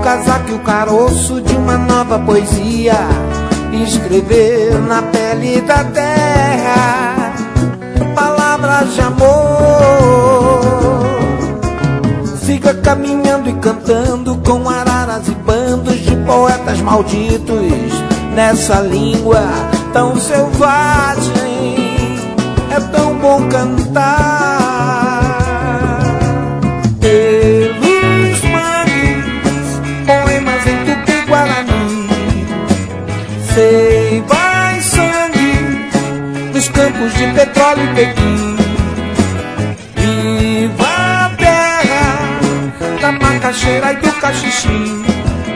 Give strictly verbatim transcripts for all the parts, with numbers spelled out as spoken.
casaco e o caroço de uma nova poesia, escrever na pele da terra palavras de amor. Siga caminhando e cantando com araras e bandos de poetas malditos nessa língua tão selvagem. É tão bom cantar pelos mangues, poemas em Tupi-Guarani, seiva e sangue dos campos de petróleo e Pequim. Viva a terra da macaxeira e do cachixi.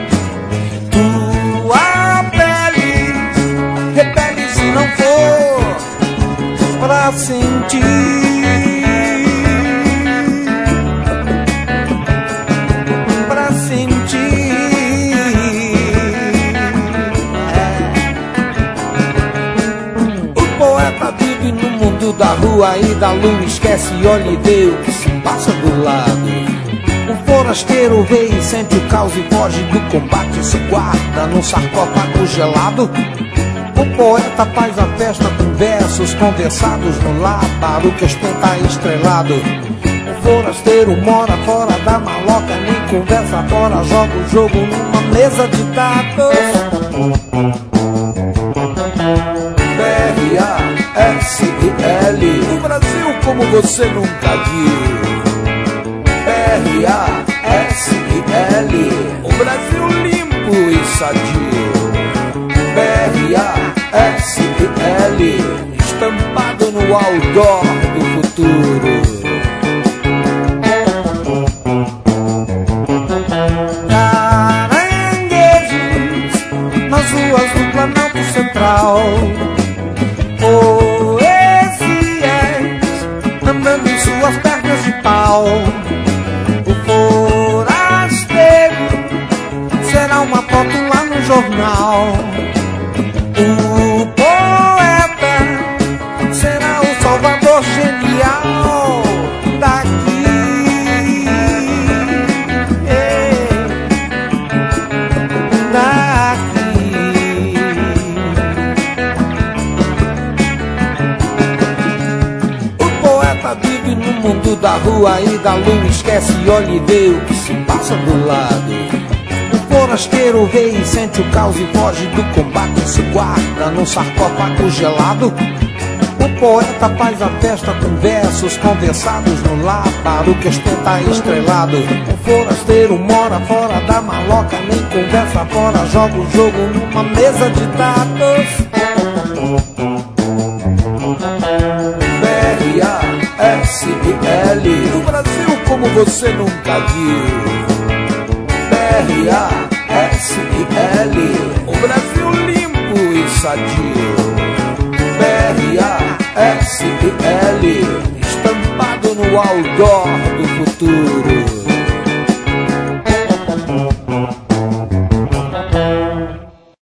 Tua pele repele se não for pra sentir. Pra sentir. É. O poeta vive no mundo da rua e da lua, esquece e olha e vê o que se passa do lado. O forasteiro vê e sente o caos e foge do combate e se guarda num sarcófago gelado. O poeta faz a festa com versos condensados no lábaro que ostenta estrelado. O forasteiro mora fora da maloca, nem conversa fora, joga o jogo numa mesa de dados. B R A S I L, o Brasil como você nunca viu. B R A S I L, o Brasil limpo e sadio. B R A S I L, estampado no outdoor do futuro. Caranguejos nas ruas do Planalto Central, poesias andando em suas pernas de pau. O forasteiro será uma foto lá no jornal. O poeta será o salvador genial daqui. Ei, daqui. O poeta vive no mundo da rua e da lua, esquece e olha e vê o que se passa do lado. O forasteiro vê e sente o caos e foge do combate e se guarda num sarcófago gelado. O poeta faz a festa com versos condensados no lábaro que ostenta estrelado. O forasteiro mora fora da maloca, nem conversa fora, joga o jogo numa mesa de dados. B R A S I L, o Brasil como você nunca viu. B R A S I L, o Brasil limpo e sadio. B R A S I L, estampado no outdoor do futuro.